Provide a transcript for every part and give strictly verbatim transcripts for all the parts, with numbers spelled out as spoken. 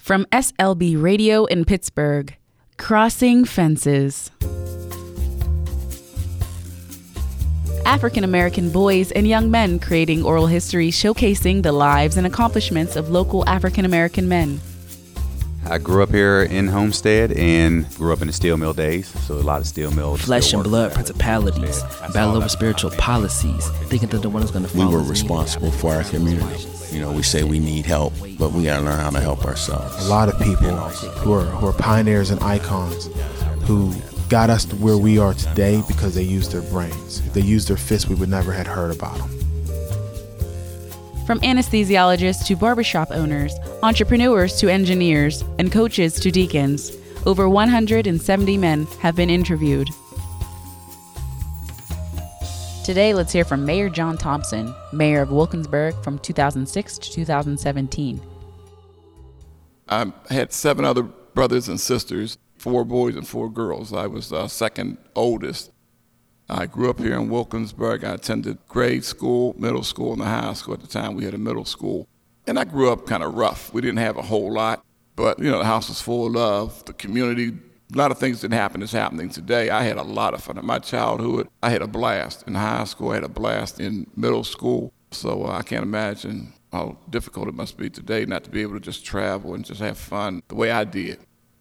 From S L B Radio in Pittsburgh, Crossing Fences. African American boys and young men creating oral history showcasing the lives and accomplishments of local African American men. I grew up here in Homestead and grew up in the steel mill days, so a lot of steel mills. Flesh and blood principalities, battle over spiritual policies, thinking that the one is going to follow. We were responsible for our community. You know, we say we need help, but we got to learn how to help ourselves. A lot of people who are, who are pioneers and icons who got us to where we are today because they used their brains. If they used their fists, we would never have heard about them. From anesthesiologists to barbershop owners, entrepreneurs to engineers, and coaches to deacons, over one hundred seventy men have been interviewed. Today, let's hear from Mayor John Thompson, mayor of Wilkinsburg from two thousand six to two thousand seventeen. I had seven other brothers and sisters, four boys and four girls. I was uh, second oldest. I grew up here in Wilkinsburg. I attended grade school, middle school, and the high school. At the time, we had a middle school. And I grew up kind of rough. We didn't have a whole lot, but, you know, the house was full of love. The community, a lot of things didn't happen that's happening today. I had a lot of fun. In my childhood, I had a blast. In high school, I had a blast. In middle school, so uh, I can't imagine how difficult it must be today not to be able to just travel and just have fun the way I did.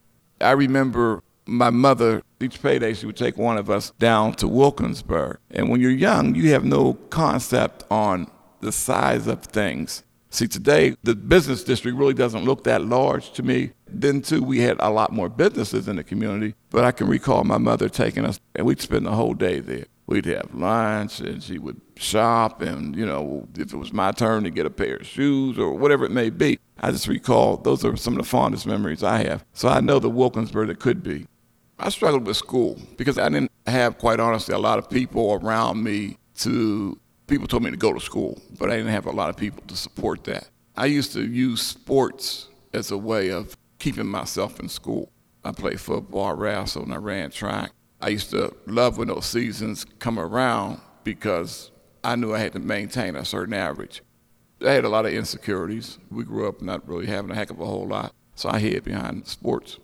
I remember my mother, each payday, she would take one of us down to Wilkinsburg. And when you're young, you have no concept on the size of things. See, today, the business district really doesn't look that large to me. Then, too, we had a lot more businesses in the community. But I can recall my mother taking us, and we'd spend the whole day there. We'd have lunch, and she would shop, and, you know, if it was my turn to get a pair of shoes or whatever it may be, I just recall those are some of the fondest memories I have. So I know the Wilkinsburg it could be. I struggled with school because I didn't have, quite honestly, a lot of people around me to, people told me to go to school, but I didn't have a lot of people to support that. I used to use sports as a way of keeping myself in school. I played football, I wrestled, and I ran track. I used to love when those seasons come around because I knew I had to maintain a certain average. I had a lot of insecurities. We grew up not really having a heck of a whole lot, so I hid behind sports.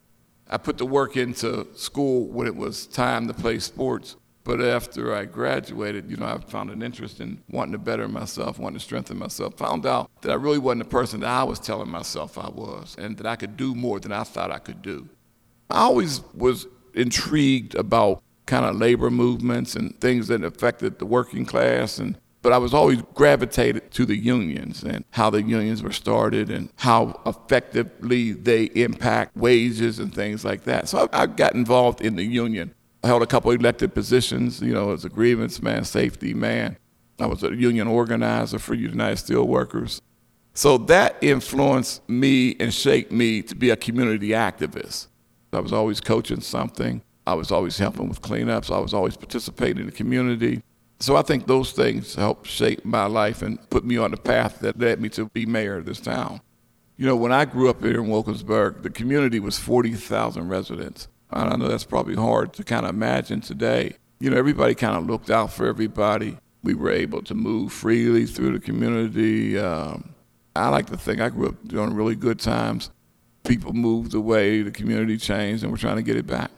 I put the work into school when it was time to play sports, but after I graduated, you know, I found an interest in wanting to better myself, wanting to strengthen myself. Found out that I really wasn't the person that I was telling myself I was, and that I could do more than I thought I could do. I always was intrigued about kind of labor movements and things that affected the working class, and but I was always gravitated to the unions and how the unions were started and how effectively they impact wages and things like that. So I, I got involved in the union. I held a couple of elected positions, you know, as a grievance man, safety man. I was a union organizer for United Steelworkers. So that influenced me and shaped me to be a community activist. I was always coaching something. I was always helping with cleanups. I was always participating in the community. So I think those things helped shape my life and put me on the path that led me to be mayor of this town. You know, when I grew up here in Wilkinsburg, the community was forty thousand residents. I know that's probably hard to kind of imagine today. You know, everybody kind of looked out for everybody. We were able to move freely through the community. Um, I like to think I grew up during really good times. People moved away, the community changed, and we're trying to get it back.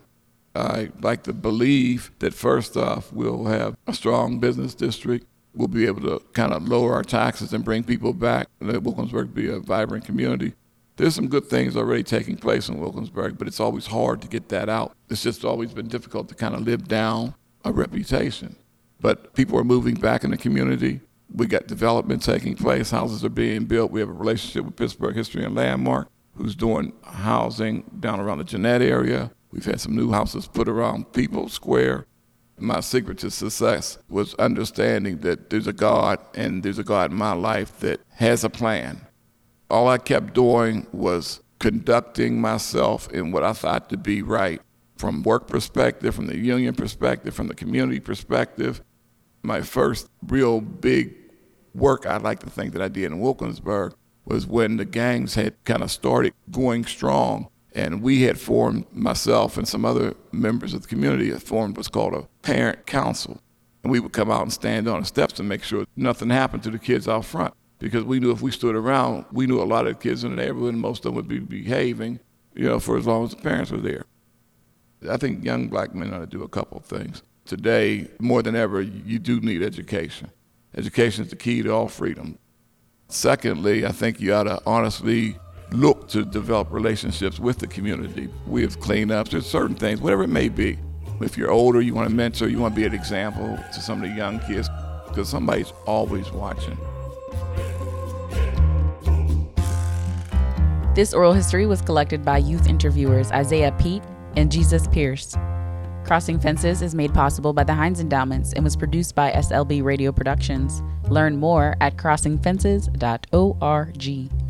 I like to believe that first off, we'll have a strong business district. We'll be able to kind of lower our taxes and bring people back. Let Wilkinsburg be a vibrant community. There's some good things already taking place in Wilkinsburg, but it's always hard to get that out. It's just always been difficult to kind of live down a reputation. But people are moving back in the community. We got development taking place. Houses are being built. We have a relationship with Pittsburgh History and Landmark, who's doing housing down around the Jeanette area. We've had some new houses put around People's Square. My secret to success was understanding that there's a God, and there's a God in my life that has a plan. All I kept doing was conducting myself in what I thought to be right, from work perspective, from the union perspective, from the community perspective. My first real big work I'd like to think that I did in Wilkinsburg was when the gangs had kind of started going strong. And we had formed, myself and some other members of the community had formed what's called a parent council. And we would come out and stand on the steps to make sure nothing happened to the kids out front. because we knew if we stood around, we knew a lot of the kids in the neighborhood, and most of them would be behaving, you know, for as long as the parents were there. I think young black men ought to do a couple of things. Today, more than ever, you do need education. Education is the key to all freedom. Secondly, I think you ought to honestly look to develop relationships with the community. We have cleanups, there's certain things, whatever it may be. If you're older, you want to mentor, you want to be an example to some of the young kids, because somebody's always watching. This oral history was collected by youth interviewers Isaiah Pete and Jesus Pierce. Crossing Fences is made possible by the Heinz Endowments and was produced by S L B Radio Productions. Learn more at crossing fences dot org.